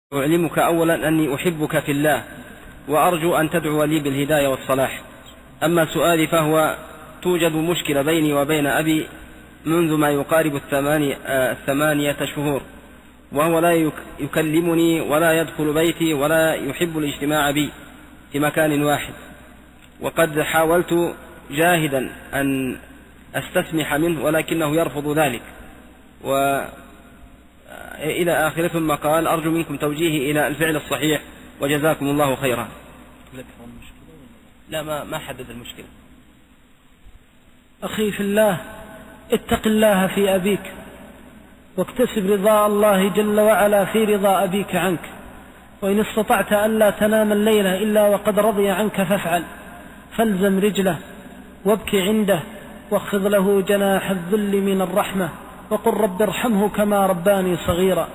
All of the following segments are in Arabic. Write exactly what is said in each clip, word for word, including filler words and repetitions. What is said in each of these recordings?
أعلمك أولا أني أحبك في الله وأرجو أن تدعو لي بالهداية والصلاح. أما سؤالي فهو توجد مشكلة بيني وبين أبي منذ ما يقارب الثمانية, الثمانية شهور، وهو لا يكلمني ولا يدخل بيتي ولا يحب الاجتماع بي في مكان واحد، وقد حاولت جاهدا أن أستسمح منه ولكنه يرفض ذلك وإلى آخره. ثم قال أرجو منكم توجيهي إلى الفعل الصحيح وجزاكم الله خيرا. لا ما, ما حدد المشكلة. أخي في الله، اتق الله في أبيك واكتسب رضا الله جل وعلا في رضا أبيك عنك، وإن استطعت ألا تنام الليلة إلا وقد رضي عنك فافعل، فالزم رجله وابكي عنده واخفض له جناح الذل من الرحمة وقل رب ارحمه كما رباني صغيرا.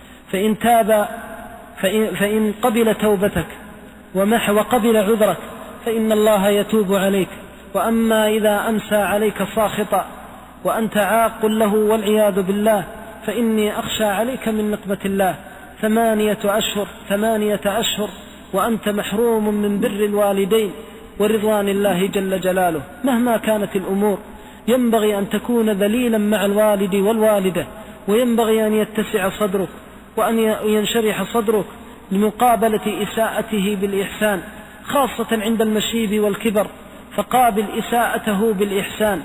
فإن تاب فإن, فإن قبل توبتك ومح وقبل عذرك فإن الله يتوب عليك. وأما إذا أمسى عليك ساخطا وأنت عاق له والعياذ بالله فإني أخشى عليك من نقمة الله. ثمانية أشهر ثمانية أشهر وأنت محروم من بر الوالدين ورضوان الله جل جلاله. مهما كانت الأمور ينبغي أن تكون ذليلا مع الوالد والوالدة، وينبغي أن يتسع صدرك وأن ينشرح صدرك لمقابلة إساءته بالإحسان، خاصة عند المشيب والكبر، فقابل إساءته بالإحسان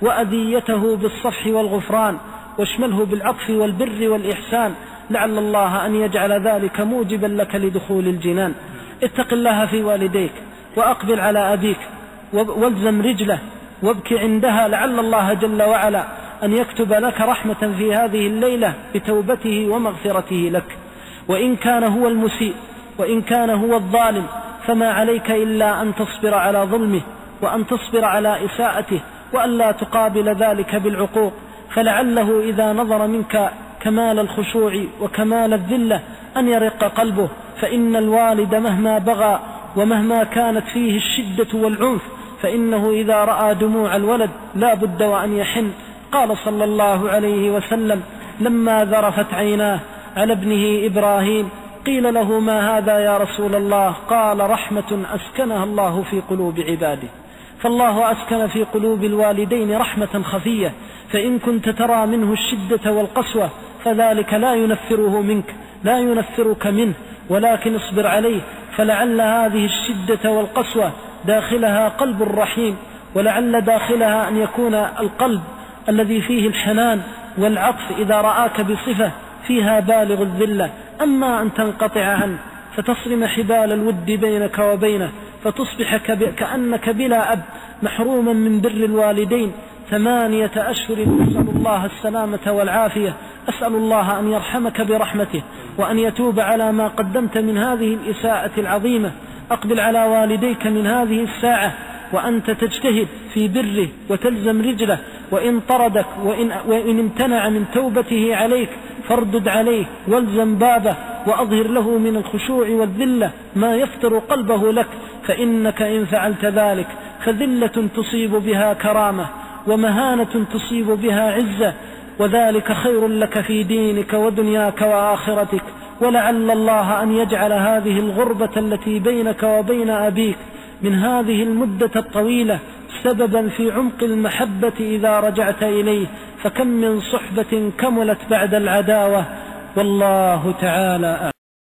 وأذيته بالصفح والغفران، واشمله بالعطف والبر والإحسان، لعل الله أن يجعل ذلك موجبا لك لدخول الجنان. اتق الله في والديك وأقبل على أبيك والزم رجله وابكي عندها، لعل الله جل وعلا أن يكتب لك رحمة في هذه الليلة بتوبته ومغفرته لك. وإن كان هو المسيء وإن كان هو الظالم فما عليك إلا أن تصبر على ظلمه وأن تصبر على إساءته وأن لا تقابل ذلك بالعقوق، فلعله إذا نظر منك كمال الخشوع وكمال الذلة أن يرق قلبه. فإن الوالد مهما بغى ومهما كانت فيه الشدة والعنف فإنه إذا رأى دموع الولد لا بد وأن يحن. قال صلى الله عليه وسلم لما ذرفت عيناه على ابنه إبراهيم قيل له ما هذا يا رسول الله؟ قال رحمة أسكنها الله في قلوب عباده. فالله أسكن في قلوب الوالدين رحمة خفية، فإن كنت ترى منه الشدة والقسوة فذلك لا ينفره منك لا ينفرك منه، ولكن اصبر عليه، فلعل هذه الشدة والقسوة داخلها قلب الرحيم، ولعل داخلها أن يكون القلب الذي فيه الحنان والعطف إذا رآك بصفة فيها بالغ الذلة. أما أن تنقطع عنه فتصرم حبال الود بينك وبينه فتصبح كأنك بلا أب محروما من بر الوالدين ثمانية أشهر. أسأل الله السلامة والعافية، أسأل الله أن يرحمك برحمته وأن يتوب على ما قدمت من هذه الإساءة العظيمة. أقبل على والديك من هذه الساعة وأنت تجتهد في بره وتلزم رجله، وإن طردك وإن, وإن امتنع من توبته عليك فاردد عليه والزم بابه وأظهر له من الخشوع والذلة ما يفتر قلبه لك، فإنك إن فعلت ذلك فذلة تصيب بها كرامة ومهانة تصيب بها عزة، وذلك خير لك في دينك ودنياك وآخرتك. ولعل الله أن يجعل هذه الغربة التي بينك وبين أبيك من هذه المدة الطويلة سببا في عمق المحبة إذا رجعت إليه، فكم من صحبة كملت بعد العداوة، والله تعالى أعلم.